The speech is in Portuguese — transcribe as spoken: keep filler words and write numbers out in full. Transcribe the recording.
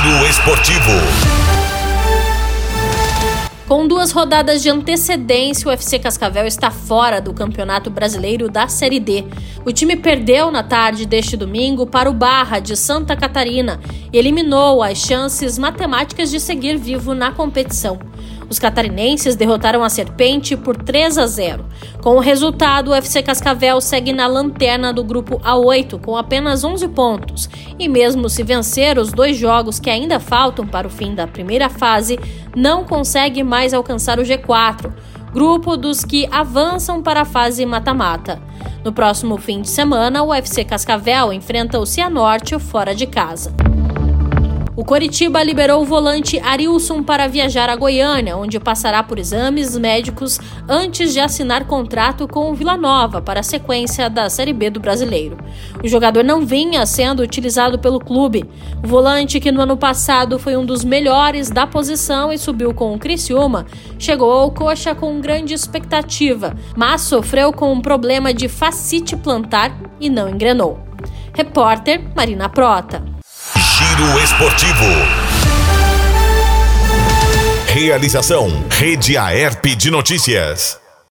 Giro Esportivo. Com duas rodadas de antecedência, o U F C Cascavel está fora do Campeonato Brasileiro da Série D. O time perdeu na tarde deste domingo para o Barra de Santa Catarina e eliminou as chances matemáticas de seguir vivo na competição. Os catarinenses derrotaram a Serpente por três a zero. Com o resultado, o U F C Cascavel segue na lanterna do grupo A oito com apenas onze pontos. E mesmo se vencer os dois jogos que ainda faltam para o fim da primeira fase, não consegue mais alcançar o G quatro, grupo dos que avançam para a fase mata-mata. No próximo fim de semana, o U F C Cascavel enfrenta o Cianorte fora de casa. O Coritiba liberou o volante Arilson para viajar a Goiânia, onde passará por exames médicos antes de assinar contrato com o Vila Nova para a sequência da Série B do Brasileiro. O jogador não vinha sendo utilizado pelo clube. O volante, que no ano passado foi um dos melhores da posição e subiu com o Criciúma, chegou ao Coxa com grande expectativa, mas sofreu com um problema de fascite plantar e não engrenou. Repórter Marina Prota. Giro Esportivo. Realização: Rede Aerp de Notícias.